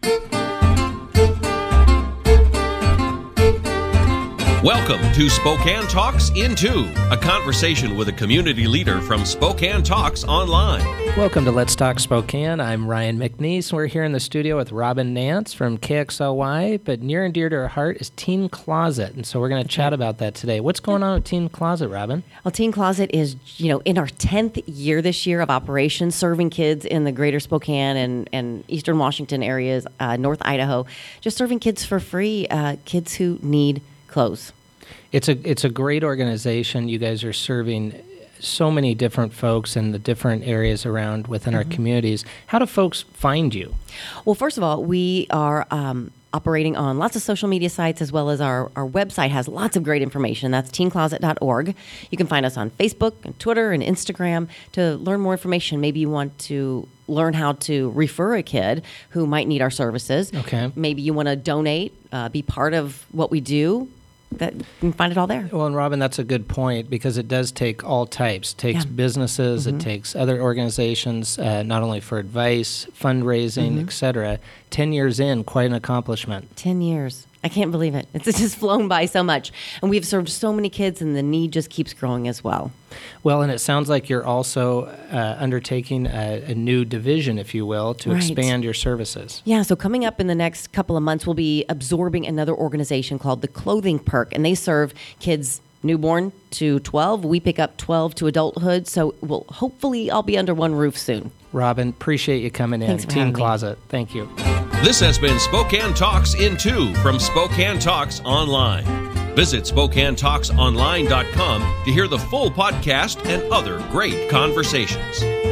Welcome to Spokane Talks in 2, a conversation with a community leader from Spokane Talks Online. Welcome to Let's Talk Spokane. I'm Ryan McNeese. We're here in the studio with Robin Nance from KXLY, but near and dear to our heart is Teen Closet, and so we're going to chat about that today. What's going on with Teen Closet, Robin? Well, Teen Closet is, in our 10th year this year of operations, serving kids in the greater Spokane and eastern Washington areas, North Idaho, just serving kids for free, kids who need clothes. It's a great organization. You guys are serving so many different folks in the different areas around within our communities. How do folks find you? Well, first of all, we are operating on lots of social media sites, as well as our website has lots of great information. That's teencloset.org. You can find us on Facebook and Twitter and Instagram to learn more information. Maybe you want to learn how to refer a kid who might need our services. Okay. Maybe you want to donate, be part of what we do. That you can find it all there. Well, and Robin, that's a good point because it does take all types. It takes businesses, it takes other organizations, not only for advice, fundraising, et cetera. 10 years in, quite an accomplishment. 10 years. I can't believe it. It's just flown by so much. And we've served so many kids, and the need just keeps growing as well. Well, and it sounds like you're also undertaking a new division, if you will, to expand your services. Yeah, so coming up in the next couple of months, we'll be absorbing another organization called the Clothing Perk, and they serve kids newborn to 12. We pick up 12 to adulthood, so we'll hopefully all be under one roof soon. Robin, appreciate you coming in. Thanks for Teen having me. Closet. Thank you. This has been Spokane Talks in 2 from Spokane Talks Online. Visit SpokaneTalksOnline.com to hear the full podcast and other great conversations.